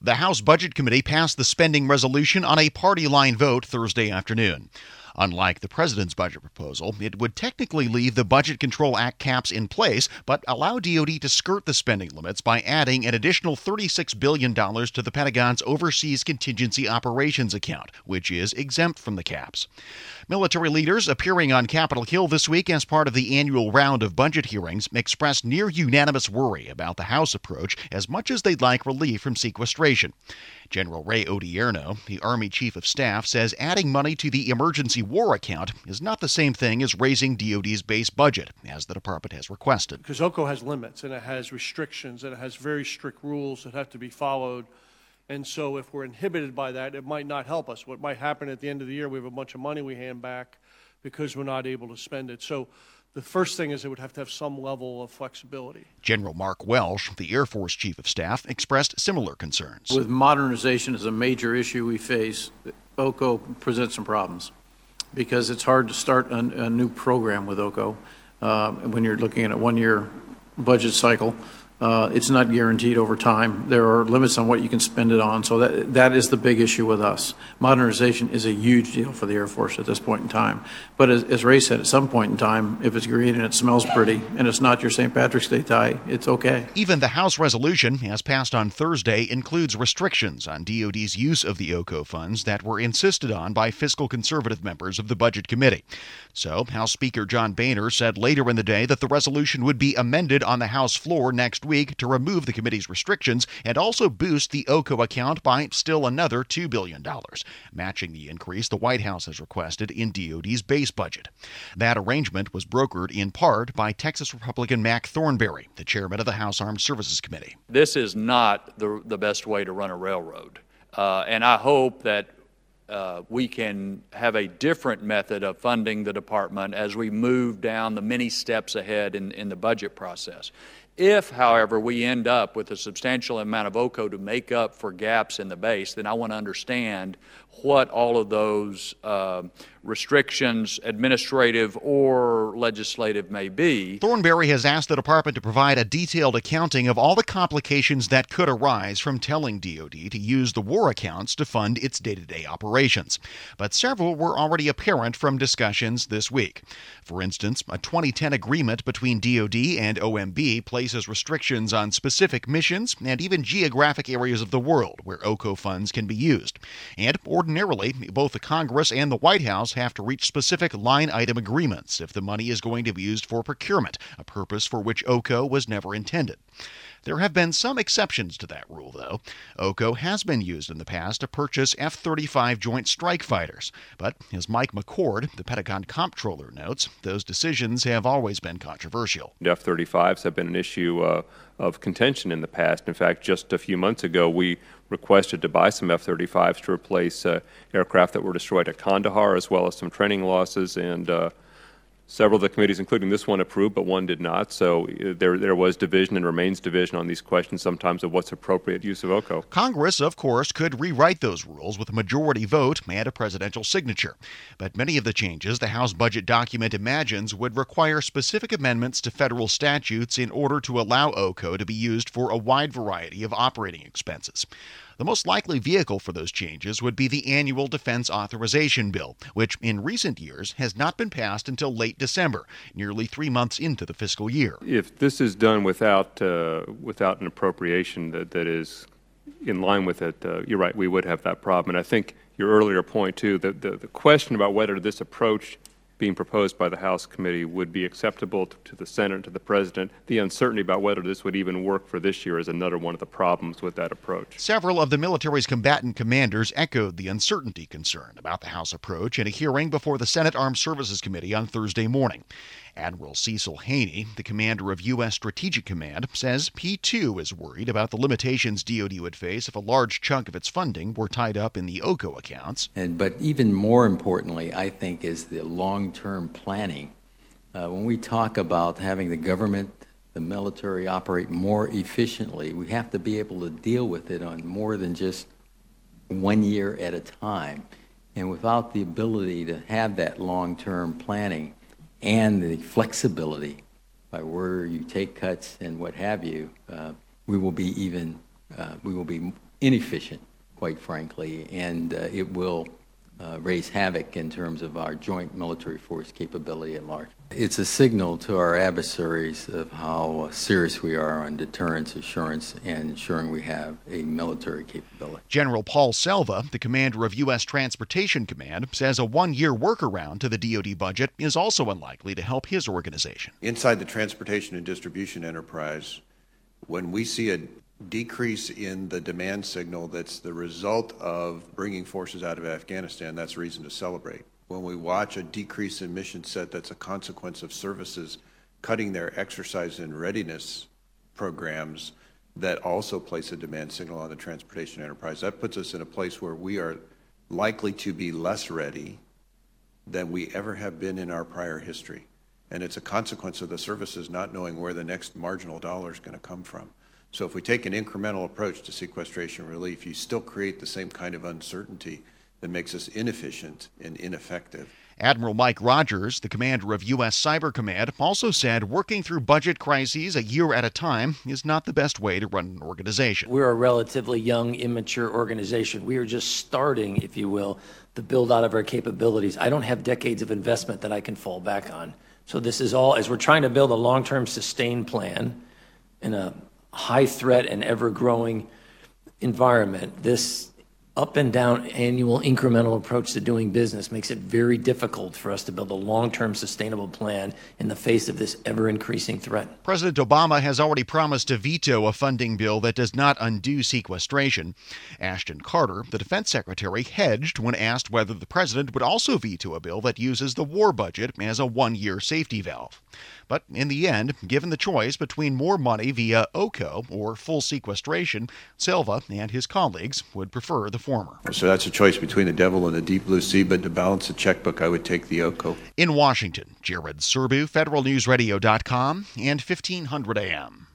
The House Budget Committee passed the spending resolution on a party line vote Thursday afternoon. Unlike the president's budget proposal, it would technically leave the Budget Control Act caps in place, but allow DoD to skirt the spending limits by adding an additional $36 billion to the Pentagon's Overseas Contingency Operations account, which is exempt from the caps. Military leaders appearing on Capitol Hill this week as part of the annual round of budget hearings expressed near unanimous worry about the House approach as much as they'd like relief from sequestration. General Ray Odierno, the Army Chief of Staff, says adding money to the emergency war account is not the same thing as raising DoD's base budget, as the department has requested. Because OCO has limits, and it has restrictions, and it has very strict rules that have to be followed. And so if we're inhibited by that, it might not help us. What might happen at the end of the year, we have a bunch of money we hand back because we're not able to spend it. So the first thing is it would have to have some level of flexibility. General Mark Welsh, the Air Force Chief of Staff, expressed similar concerns. With modernization as a major issue we face, OCO presents some problems because it's hard to start a new program with OCO when you're looking at a one-year budget cycle. It's not guaranteed over time. There are limits on what you can spend it on, so that is the big issue with us. Modernization is a huge deal for the Air Force at this point in time. But as Ray said, at some point in time, if it's green and it smells pretty and it's not your St. Patrick's Day tie, it's okay. Even the House resolution, as passed on Thursday, includes restrictions on DoD's use of the OCO funds that were insisted on by fiscal conservative members of the Budget Committee. So, House Speaker John Boehner said later in the day that the resolution would be amended on the House floor next week to remove the committee's restrictions and also boost the OCO account by still another $2 billion, matching the increase the White House has requested in DoD's base budget. That arrangement was brokered in part by Texas Republican Mac Thornberry, the chairman of the House Armed Services Committee. This is not the best way to run a railroad, and I hope that we can have a different method of funding the department as we move down the many steps ahead in the budget process. If, however, we end up with a substantial amount of OCO to make up for gaps in the base, then I want to understand what all of those restrictions, administrative or legislative, may be. Thornberry has asked the department to provide a detailed accounting of all the complications that could arise from telling DoD to use the war accounts to fund its day-to-day operations. But several were already apparent from discussions this week. For instance, a 2010 agreement between DoD and OMB places restrictions on specific missions and even geographic areas of the world where OCO funds can be used. And ordinarily, both the Congress and the White House have to reach specific line-item agreements if the money is going to be used for procurement, a purpose for which OCO was never intended. There have been some exceptions to that rule, though. OCO has been used in the past to purchase F-35 Joint Strike Fighters. But, as Mike McCord, the Pentagon Comptroller, notes, those decisions have always been controversial. F-35s have been an issue of contention in the past. In fact, just a few months ago, we requested to buy some F-35s to replace aircraft that were destroyed at Kandahar, as well as some training losses, and several of the committees, including this one, approved, but one did not. So there was division and remains division on these questions sometimes of what's appropriate use of OCO. Congress, of course, could rewrite those rules with a majority vote and a presidential signature. But many of the changes the House budget document imagines would require specific amendments to federal statutes in order to allow OCO to be used for a wide variety of operating expenses. The most likely vehicle for those changes would be the annual Defense Authorization Bill, which in recent years has not been passed until late December, nearly 3 months into the fiscal year. If this is done without an appropriation that is in line with it, you're right, we would have that problem. And I think your earlier point, too, the question about whether this approach being proposed by the House committee would be acceptable to the Senate and to the President, the uncertainty about whether this would even work for this year is another one of the problems with that approach. Several of the military's combatant commanders echoed the uncertainty concern about the House approach in a hearing before the Senate Armed Services Committee on Thursday morning. Admiral Cecil Haney, the commander of U.S. Strategic Command, says he too is worried about the limitations DoD would face if a large chunk of its funding were tied up in the OCO accounts. But even more importantly, I think, is the long-term planning. When we talk about having the government, the military operate more efficiently, we have to be able to deal with it on more than just 1 year at a time. And without the ability to have that long-term planning and the flexibility by where you take cuts and what have you, we will be inefficient, quite frankly, and it will raise havoc in terms of our joint military force capability at large. It's a signal to our adversaries of how serious we are on deterrence assurance and ensuring we have a military capability. General Paul Selva, the commander of U.S. Transportation Command, says a one-year workaround to the DoD budget is also unlikely to help his organization. Inside the transportation and distribution enterprise, when we see a decrease in the demand signal that's the result of bringing forces out of Afghanistan, that's reason to celebrate. When we watch a decrease in mission set that's a consequence of services cutting their exercise and readiness programs that also place a demand signal on the transportation enterprise, that puts us in a place where we are likely to be less ready than we ever have been in our prior history. And it's a consequence of the services not knowing where the next marginal dollar is going to come from. So if we take an incremental approach to sequestration relief, you still create the same kind of uncertainty that makes us inefficient and ineffective. Admiral Mike Rogers, the commander of U.S. Cyber Command, also said working through budget crises a year at a time is not the best way to run an organization. We're a relatively young, immature organization. We are just starting, if you will, the build out of our capabilities. I don't have decades of investment that I can fall back on. So this is all, as we're trying to build a long-term sustained plan in a high threat and ever-growing environment, this up and down annual incremental approach to doing business makes it very difficult for us to build a long-term sustainable plan in the face of this ever-increasing threat. President Obama has already promised to veto a funding bill that does not undo sequestration. Ashton Carter, the defense secretary, hedged when asked whether the president would also veto a bill that uses the war budget as a one-year safety valve. But in the end, given the choice between more money via OCO or full sequestration, Selva and his colleagues would prefer the former. So that's a choice between the devil and the deep blue sea, but to balance the checkbook, I would take the OCO. In Washington, Jared Serbu, FederalNewsRadio.com, and 1500 AM.